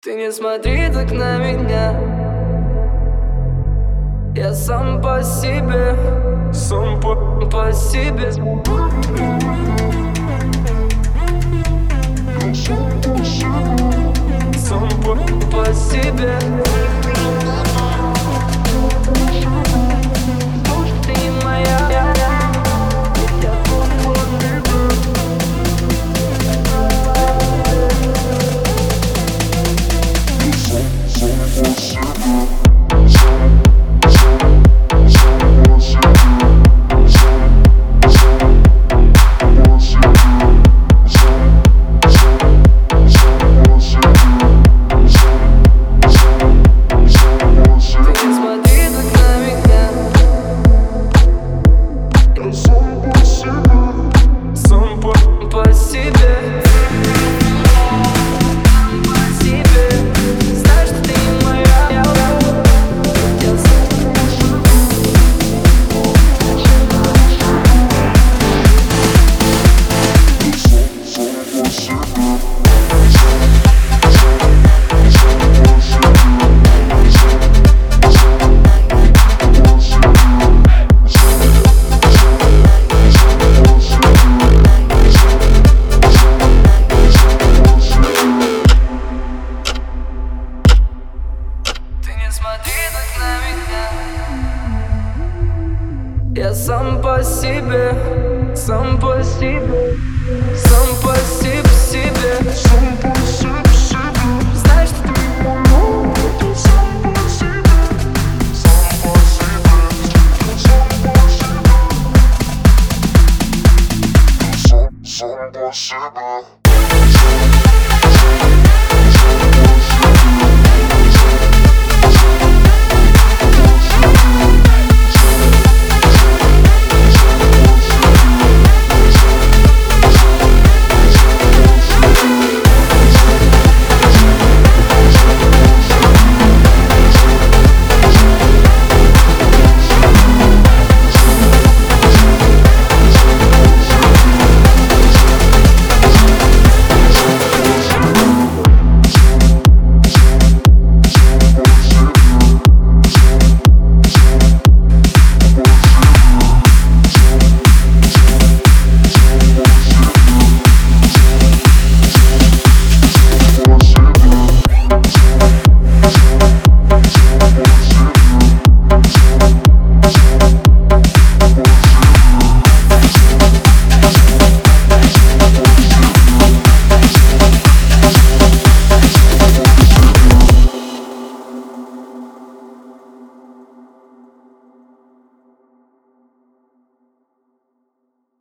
Ты не смотри так на меня, я сам по себе, по себе. Сам по себе. Ты моя. По себе. Знаешь, что ты моя. Я смотри так на меня. Я сам по себе, сам по себе, сам по себе.